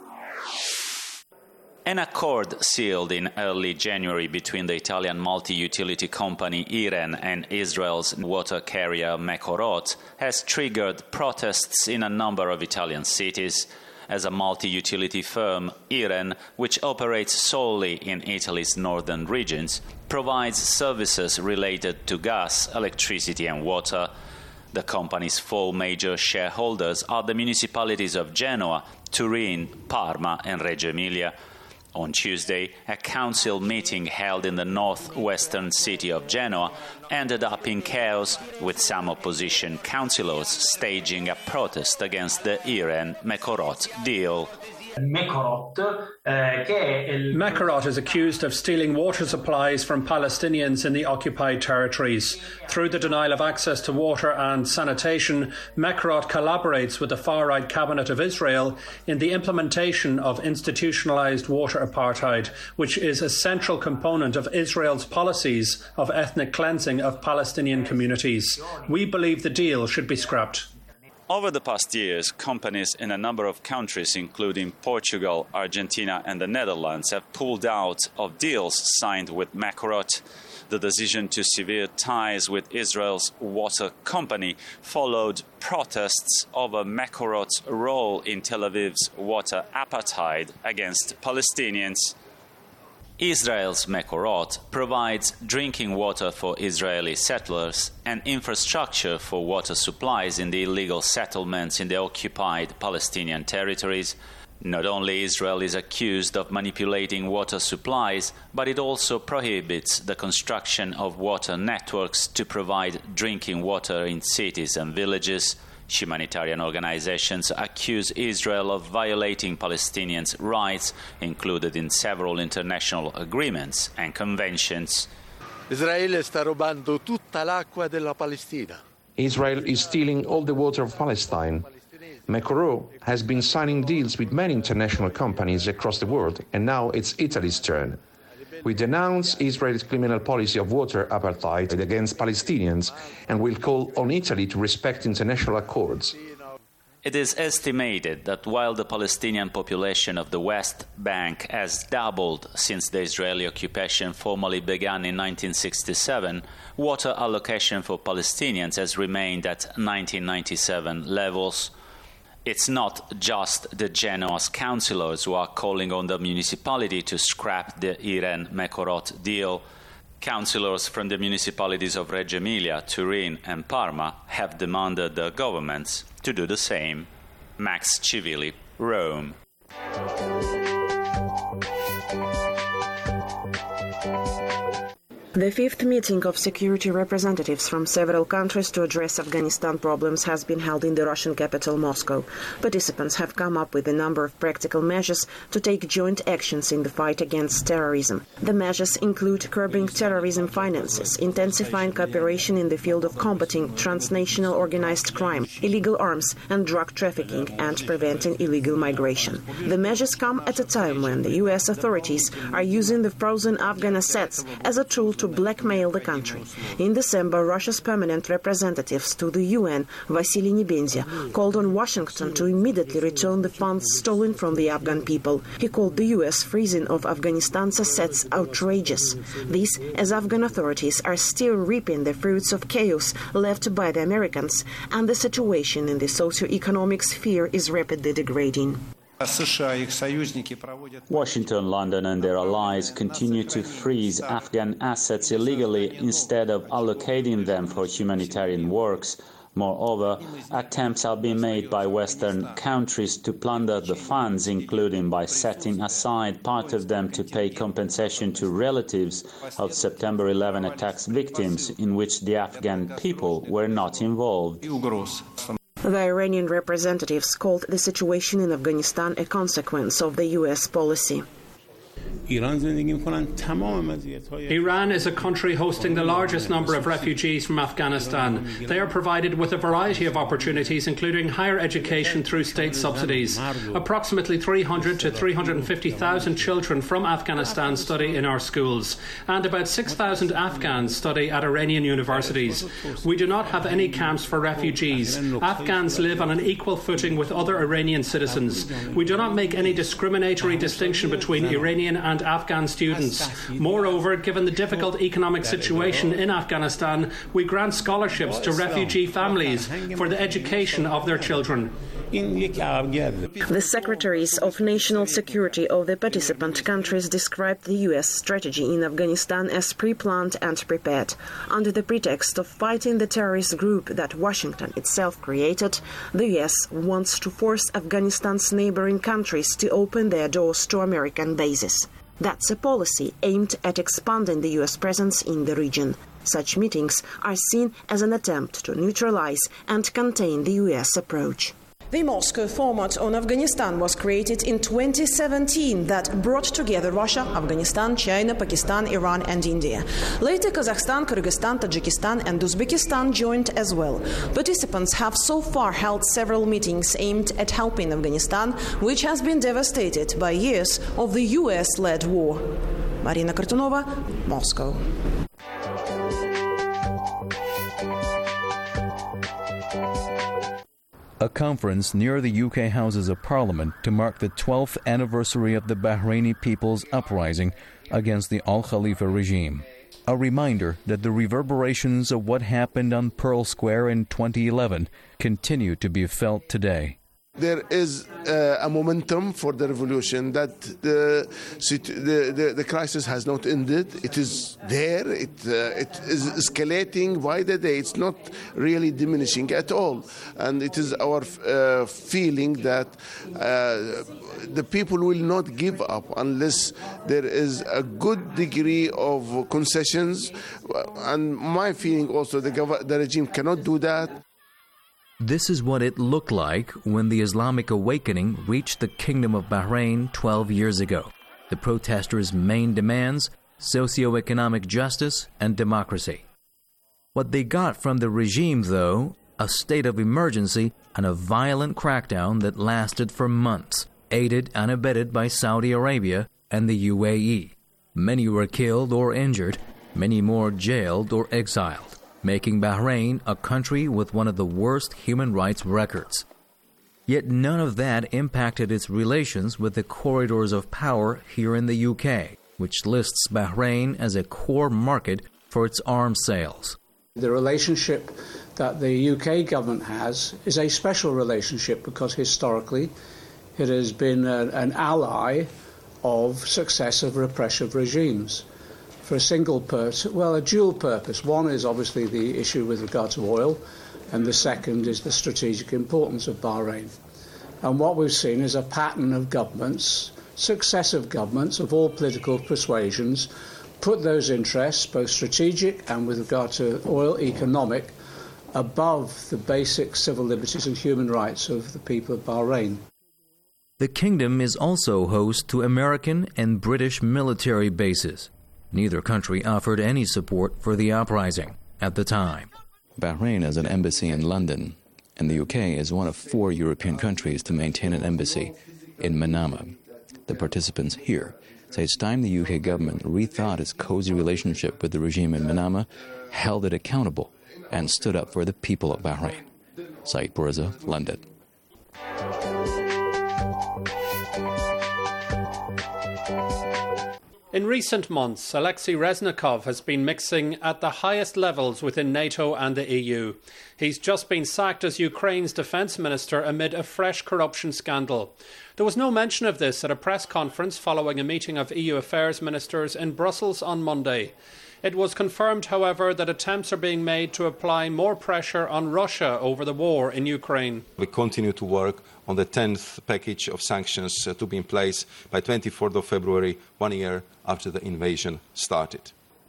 An accord sealed in early January between the Italian multi-utility company Iren and Israel's water carrier Mekorot has triggered protests in a number of Italian cities. As a multi-utility firm, Iren, which operates solely in Italy's northern regions, provides services related to gas, electricity and water. The company's four major shareholders are the municipalities of Genoa, Turin, Parma and Reggio Emilia. On Tuesday, a council meeting held in the northwestern city of Genoa ended up in chaos, with some opposition councillors staging a protest against the Iren-Mekorot deal. Mekorot, uh, che il... Mekorot is accused of stealing water supplies from Palestinians in the occupied territories. Through the denial of access to water and sanitation, Mekorot collaborates with the far-right cabinet of Israel in the implementation of institutionalized water apartheid, which is a central component of Israel's policies of ethnic cleansing of Palestinian communities. We believe the deal should be scrapped. Over the past years, companies in a number of countries, including Portugal, Argentina and the Netherlands, have pulled out of deals signed with Mekorot. The decision to sever ties with Israel's water company followed protests over Mekorot's role in Tel Aviv's water apartheid against Palestinians. Israel's Mekorot provides drinking water for Israeli settlers and infrastructure for water supplies in the illegal settlements in the occupied Palestinian territories. Not only Israel is accused of manipulating water supplies, but it also prohibits the construction of water networks to provide drinking water in cities and villages. Humanitarian organizations accuse Israel of violating Palestinians' rights, included in several international agreements and conventions. Israele sta rubando tutta l'acqua della Palestina. Israel is stealing all the water of Palestine. Mekorot has been signing deals with many international companies across the world, and now it's Italy's turn. We denounce Israel's criminal policy of water apartheid against Palestinians and will call on Italy to respect international accords. It is estimated that while the Palestinian population of the West Bank has doubled since the Israeli occupation formally began in nineteen sixty-seven, water allocation for Palestinians has remained at nineteen ninety-seven levels. It's not just the Genoa's councillors who are calling on the municipality to scrap the Iren-Mekorot deal. Councillors from the municipalities of Reggio Emilia, Turin and Parma have demanded their governments to do the same. Max Civilli, Rome. The fifth meeting of security representatives from several countries to address Afghanistan problems has been held in the Russian capital, Moscow. Participants have come up with a number of practical measures to take joint actions in the fight against terrorism. The measures include curbing terrorism finances, intensifying cooperation in the field of combating transnational organized crime, illegal arms and drug trafficking, and preventing illegal migration. The measures come at a time when the U S authorities are using the frozen Afghan assets as a tool to to blackmail the country. In December, Russia's permanent representatives to the U N, Vasily Nebenzia, called on Washington to immediately return the funds stolen from the Afghan people. He called the U S freezing of Afghanistan's assets outrageous. This, as Afghan authorities are still reaping the fruits of chaos left by the Americans, and the situation in the socio-economic sphere is rapidly degrading. Washington, London and their allies continue to freeze Afghan assets illegally instead of allocating them for humanitarian works. Moreover, attempts are being made by Western countries to plunder the funds, including by setting aside part of them to pay compensation to relatives of September eleventh attacks victims, in which the Afghan people were not involved. The Iranian representatives called the situation in Afghanistan a consequence of the U S policy. Iran is a country hosting the largest number of refugees from Afghanistan. They are provided with a variety of opportunities, including higher education through state subsidies. Approximately three hundred to three hundred fifty thousand children from Afghanistan study in our schools, and about six thousand Afghans study at Iranian universities. We do not have any camps for refugees. Afghans live on an equal footing with other Iranian citizens. We do not make any discriminatory distinction between Iranian and Afghan students. Moreover, given the difficult economic situation in Afghanistan, we grant scholarships to refugee families for the education of their children. The Secretaries of National Security of the participant countries described the U S strategy in Afghanistan as pre-planned and prepared. Under the pretext of fighting the terrorist group that Washington itself created, the U S wants to force Afghanistan's neighboring countries to open their doors to American bases. That's a policy aimed at expanding the U S presence in the region. Such meetings are seen as an attempt to neutralize and contain the U S approach. The Moscow format on Afghanistan was created in twenty seventeen that brought together Russia, Afghanistan, China, Pakistan, Iran and India. Later Kazakhstan, Kyrgyzstan, Tajikistan and Uzbekistan joined as well. Participants have so far held several meetings aimed at helping Afghanistan, which has been devastated by years of the U S-led war. Marina Kartunova, Moscow. A conference near the U K Houses of Parliament to mark the twelfth anniversary of the Bahraini people's uprising against the Al Khalifa regime. A reminder that the reverberations of what happened on Pearl Square in twenty eleven continue to be felt today. There is uh, a momentum for the revolution that the, the, the, the crisis has not ended. It is there. It, uh, it is escalating by the day. It's not really diminishing at all. And it is our uh, feeling that uh, the people will not give up unless there is a good degree of concessions. And my feeling also, the, gov- the regime cannot do that. This is what it looked like when the Islamic awakening reached the Kingdom of Bahrain twelve years ago. The protesters' main demands: socio-economic justice and democracy. What they got from the regime, though, a state of emergency and a violent crackdown that lasted for months, aided and abetted by Saudi Arabia and the U A E. Many were killed or injured, many more jailed or exiled, making Bahrain a country with one of the worst human rights records. Yet none of that impacted its relations with the corridors of power here in the U K, which lists Bahrain as a core market for its arms sales. The relationship that the U K government has is a special relationship because historically it has been a, an ally of successive repressive regimes. For a single purpose, well, a dual purpose. One is obviously the issue with regard to oil, and the second is the strategic importance of Bahrain. And what we've seen is a pattern of governments, successive governments of all political persuasions, put those interests, both strategic and with regard to oil, economic, above the basic civil liberties and human rights of the people of Bahrain. The kingdom is also host to American and British military bases. Neither country offered any support for the uprising at the time. Bahrain has an embassy in London, and the U K is one of four European countries to maintain an embassy in Manama. The participants here say it's time the U K government rethought its cozy relationship with the regime in Manama, held it accountable, and stood up for the people of Bahrain. Saeed Pourreza, London. In recent months, Alexei Reznikov has been mixing at the highest levels within NATO and the E U. He's just been sacked as Ukraine's defence minister amid a fresh corruption scandal. There was no mention of this at a press conference following a meeting of E U affairs ministers in Brussels on Monday. It was confirmed, however, that attempts are being made to apply more pressure on Russia over the war in Ukraine. We continue to work on the tenth package of sanctions uh, to be in place by twenty-fourth of February, one year after the invasion started.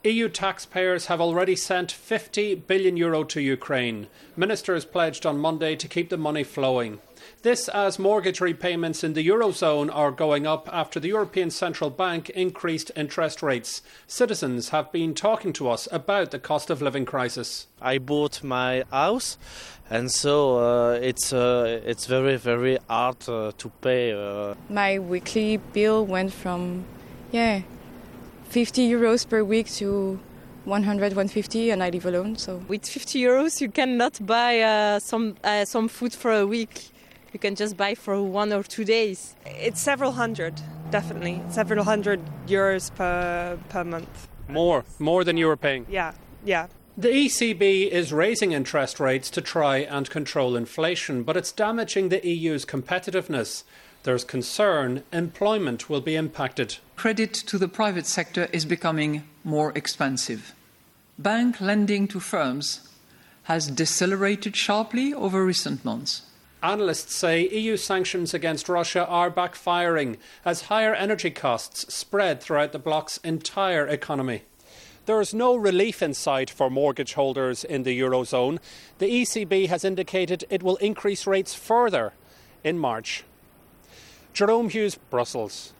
E U taxpayers have already sent fifty billion euro to Ukraine. Ministers pledged on Monday to keep the money flowing. This as mortgage repayments in the Eurozone are going up after the European Central Bank increased interest rates. Citizens have been talking to us about the cost of living crisis. I bought my house, and so uh, it's uh, it's very, very hard uh, to pay. Uh. My weekly bill went from, yeah, fifty euros per week to one hundred, one hundred fifty, and I live alone. So with fifty euros, you cannot buy uh, some uh, some food for a week. You can just buy for one or two days. It's several hundred, definitely. Several hundred euros per per month. More, more than you were paying? Yeah, yeah. The E C B is raising interest rates to try and control inflation, but it's damaging the E U's competitiveness. There's concern employment will be impacted. Credit to the private sector is becoming more expensive. Bank lending to firms has decelerated sharply over recent months. Analysts say E U sanctions against Russia are backfiring as higher energy costs spread throughout the bloc's entire economy. There is no relief in sight for mortgage holders in the Eurozone. The E C B has indicated it will increase rates further in March. Jerome Hughes, Brussels.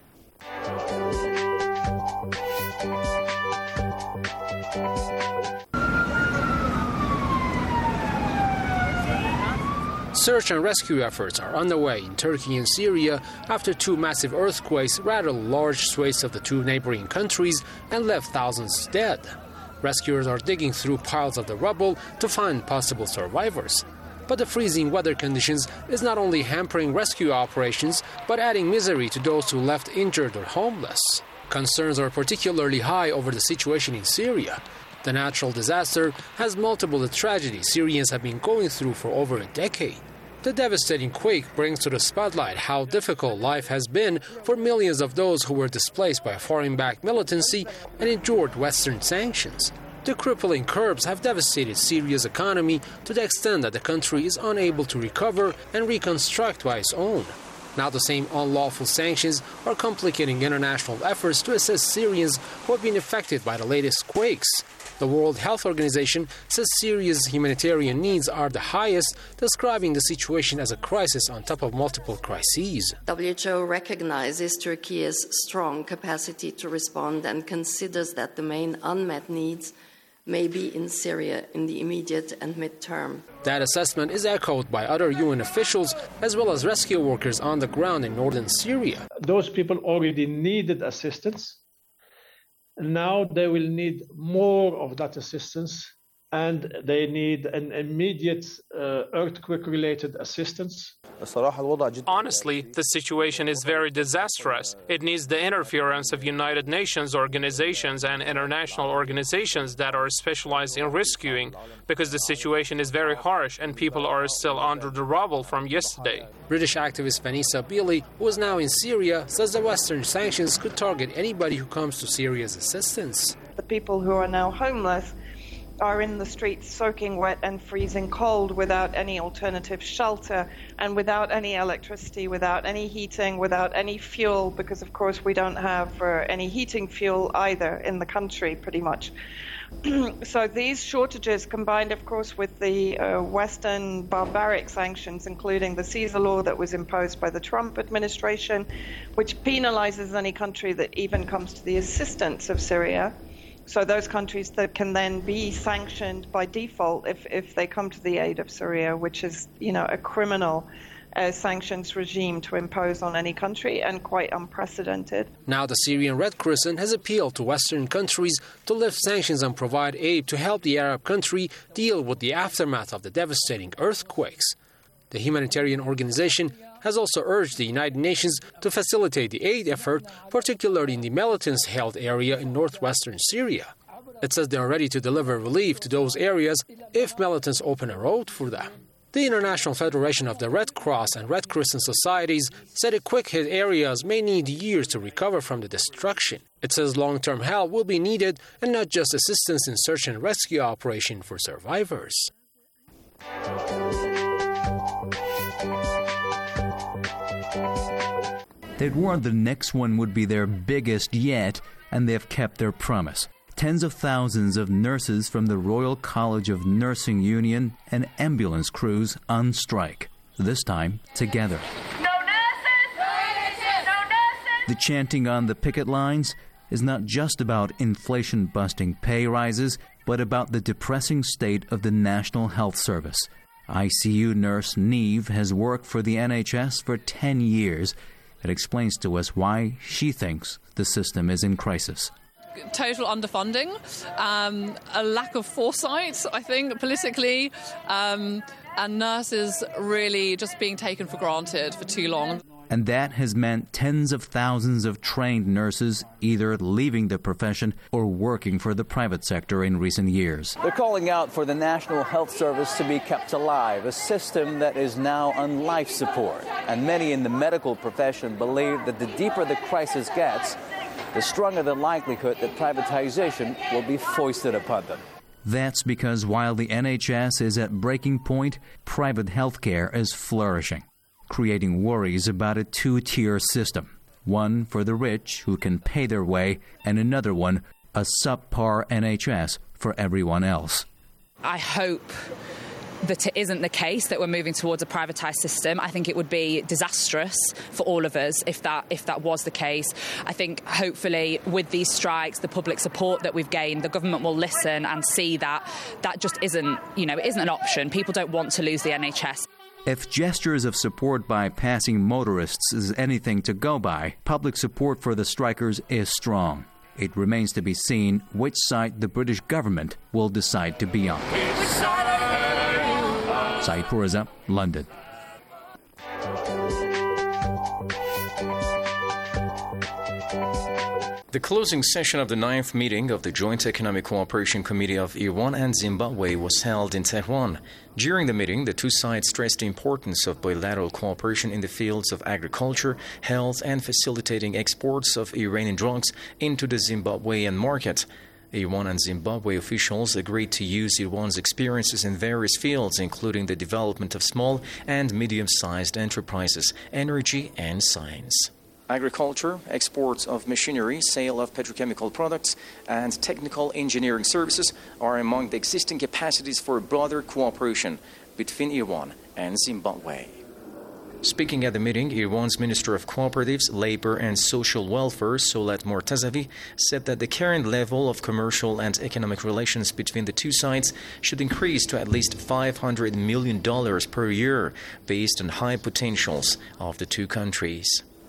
Search and rescue efforts are underway in Turkey and Syria after two massive earthquakes rattled large swathes of the two neighboring countries and left thousands dead. Rescuers are digging through piles of the rubble to find possible survivors. But the freezing weather conditions is not only hampering rescue operations, but adding misery to those who left injured or homeless. Concerns are particularly high over the situation in Syria. The natural disaster has multiple the tragedies Syrians have been going through for over a decade. The devastating quake brings to the spotlight how difficult life has been for millions of those who were displaced by foreign-backed militancy and endured Western sanctions. The crippling curbs have devastated Syria's economy to the extent that the country is unable to recover and reconstruct by its own. Now the same unlawful sanctions are complicating international efforts to assist Syrians who have been affected by the latest quakes. The World Health Organization says Syria's humanitarian needs are the highest, describing the situation as a crisis on top of multiple crises. W H O recognizes Turkey's strong capacity to respond and considers that the main unmet needs may be in Syria in the immediate and mid-term. That assessment is echoed by other U N officials as well as rescue workers on the ground in northern Syria. Those people already needed assistance. Now they will need more of that assistance, and they need an immediate uh, earthquake-related assistance. Honestly, the situation is very disastrous. It needs the interference of United Nations organizations and international organizations that are specialized in rescuing, because the situation is very harsh and people are still under the rubble from yesterday. British activist Vanessa Beeley, who is now in Syria, says the Western sanctions could target anybody who comes to Syria's assistance. The people who are now homeless are in the streets soaking wet and freezing cold without any alternative shelter and without any electricity, without any heating, without any fuel, because of course we don't have uh, any heating fuel either in the country pretty much. So these shortages combined of course with the uh, Western barbaric sanctions, including the Caesar law that was imposed by the Trump administration, which penalizes any country that even comes to the assistance of Syria. So those countries that can then be sanctioned by default if, if they come to the aid of Syria, which is, you know, a criminal uh, sanctions regime to impose on any country and quite unprecedented. Now the Syrian Red Crescent has appealed to Western countries to lift sanctions and provide aid to help the Arab country deal with the aftermath of the devastating earthquakes. The humanitarian organization has also urged the United Nations to facilitate the aid effort, particularly in the militants-held area in northwestern Syria. It says they are ready to deliver relief to those areas if militants open a road for them. The International Federation of the Red Cross and Red Crescent Societies said the quick-hit areas may need years to recover from the destruction. It says long-term help will be needed and not just assistance in search and rescue operation for survivors. They'd warned the next one would be their biggest yet, and they've kept their promise. tens of thousands of nurses from the Royal College of Nursing Union and ambulance crews on strike, this time together. No nurses! No nurses! No nurses! The chanting on the picket lines is not just about inflation-busting pay rises, but about the depressing state of the National Health Service. I C U nurse Neve has worked for the N H S for ten years. It explains to us why she thinks the system is in crisis. Total underfunding, um, a lack of foresight, I think, politically, um, and nurses really just being taken for granted for too long. And that has meant tens of thousands of trained nurses either leaving the profession or working for the private sector in recent years. They're calling out for the National Health Service to be kept alive, a system that is now on life support. And many in the medical profession believe that the deeper the crisis gets, the stronger the likelihood that privatization will be foisted upon them. That's because while the N H S is at breaking point, private healthcare is flourishing, creating worries about a two-tier system. One for the rich who can pay their way, and another one, a subpar N H S for everyone else. I hope that it isn't the case that we're moving towards a privatised system. I think it would be disastrous for all of us if that if that was the case. I think hopefully with these strikes, the public support that we've gained, the government will listen and see that that just isn't, you know, it isn't an option. People don't want to lose the N H S. If gestures of support by passing motorists is anything to go by, public support for the strikers is strong. It remains to be seen which side the British government will decide to be on. Saeed Poureza, London. The closing session of the ninth meeting of the Joint Economic Cooperation Committee of Iran and Zimbabwe was held in Tehran. During the meeting, the two sides stressed the importance of bilateral cooperation in the fields of agriculture, health, and facilitating exports of Iranian drugs into the Zimbabwean market. Iran and Zimbabwe officials agreed to use Iran's experiences in various fields, including the development of small and medium-sized enterprises, energy, and science. Agriculture, exports of machinery, sale of petrochemical products, and technical engineering services are among the existing capacities for broader cooperation between Iran and Zimbabwe. Speaking at the meeting, Iran's Minister of Cooperatives, Labor and Social Welfare, Solat Mortazavi, said that the current level of commercial and economic relations between the two sides should increase to at least five hundred million dollars per year, based on high potentials of the two countries.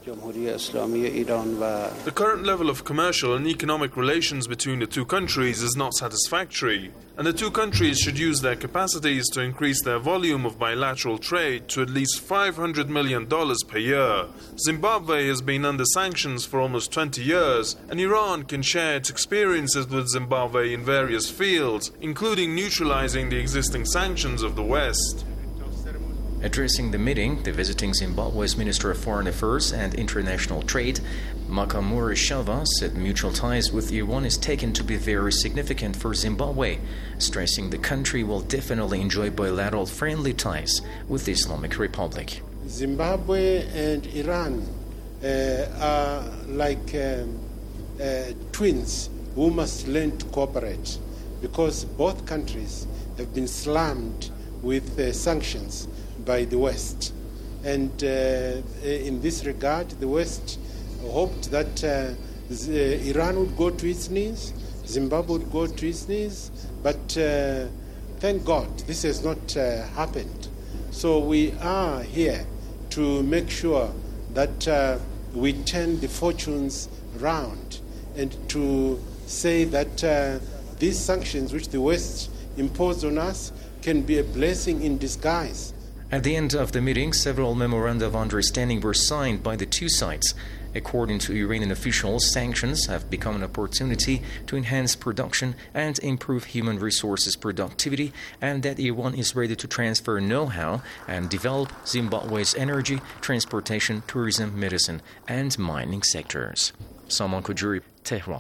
The current level of commercial and economic relations between the two countries is not satisfactory, and the two countries should use their capacities to increase their volume of bilateral trade to at least five hundred million dollars per year. Zimbabwe has been under sanctions for almost twenty years, and Iran can share its experiences with Zimbabwe in various fields, including neutralizing the existing sanctions of the West. Addressing the meeting, the visiting Zimbabwe's Minister of Foreign Affairs and International Trade, Makamura Shava, said mutual ties with Iran is taken to be very significant for Zimbabwe, stressing the country will definitely enjoy bilateral friendly ties with the Islamic Republic. Zimbabwe and Iran uh, are like um, uh, twins who must learn to cooperate, because both countries have been slammed with uh, sanctions by the West. And uh, in this regard, the West hoped that uh, Iran would go to its knees, Zimbabwe would go to its knees, but uh, thank God this has not uh, happened. So we are here to make sure that uh, we turn the fortunes round and to say that uh, these sanctions which the West imposed on us can be a blessing in disguise. At the end of the meeting, several memoranda of understanding were signed by the two sides. According to Iranian officials, sanctions have become an opportunity to enhance production and improve human resources productivity, and that Iran is ready to transfer know-how and develop Zimbabwe's energy, transportation, tourism, medicine, and mining sectors. Salman Kujuri, Tehran.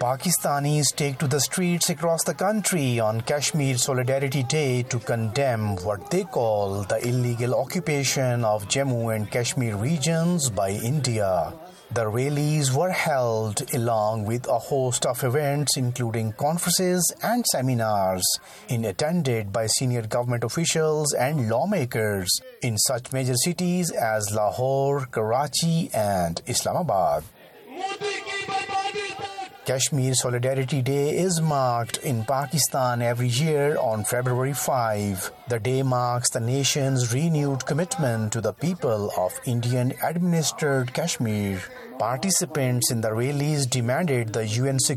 Pakistanis take to the streets across the country on Kashmir Solidarity Day to condemn what they call the illegal occupation of Jammu and Kashmir regions by India. The rallies were held along with a host of events including conferences and seminars, in attended by senior government officials and lawmakers in such major cities as Lahore, Karachi and Islamabad. Kashmir Solidarity Day is marked in Pakistan every year on February fifth. The day marks the nation's renewed commitment to the people of Indian-administered Kashmir. Participants in the rallies demanded the U N